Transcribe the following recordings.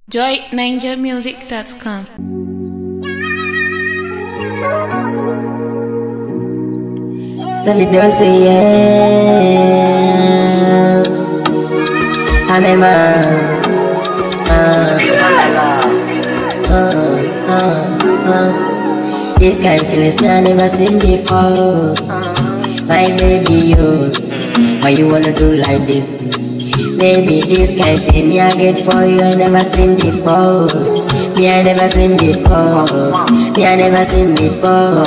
joyninjamusic.com. So me do say yeah, I'm a man. This kind of feelings me I never seen before. My baby, you, why you wanna do like this? Baby, this kind of thing me I get for you I never seen before. Me I never seen before. Me I never seen before.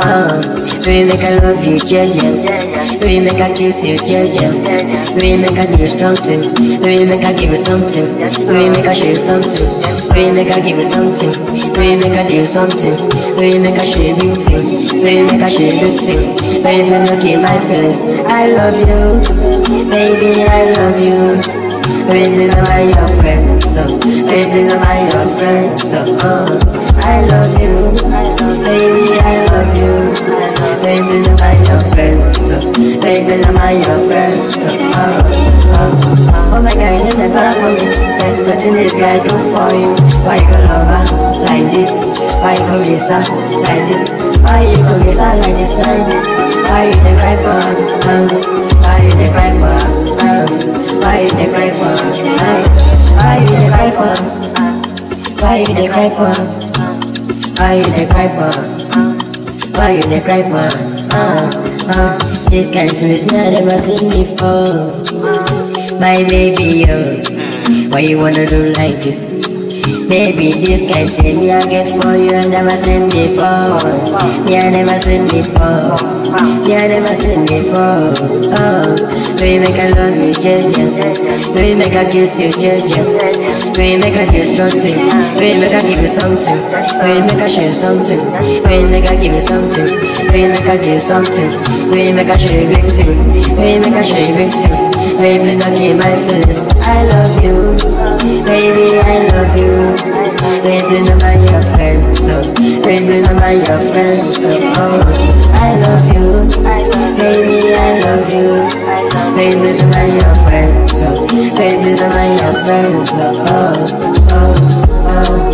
We make I love you, Jeje. We make I kiss you, Jeje. We make I do you something. We make I give you something. We make I show you something. We make I give you something. We make I do you something. We make I show you big things. We make I show you big things. Baby, please don't keep my feelings. I love you, baby, I love you. Baby, please am I your friend? So, baby, please am I your friend? So, I love you, baby, I love you. Baby, please am I your friend? So, baby, please am I your friend? So, oh my God, you never for me. Say, nothing this guy do for you. Why you go love her like this? Why you go miss her like this? Why you go miss her like this time? Why you dey cry for her? Why you dey cry for her? Why you dey cry for her? Why you dey cry for her? Why you dey cry for her? Why you dey cry for her? Why you dey cry for her? This kind of feelings me I never seen before. My baby, yo, why you wanna do like this? Baby, this kind of thing me I get for you I never seen before. Me I never seen before. Me I never seen before. We make I love you, Jeje. We make I kiss you, Jeje. We make I do something. We make I give you something. We make I show you something. We make I give you something. We make I do something. We make I show you big thing. We make I show you big thing. Baby, please don't keep my feelings. I love you, baby, I love you. Baby, please am I your friend? So, baby, please am I your friend? So, I love you, baby, I love you. Baby, please am I your friend? So, baby, please am I your friend? So,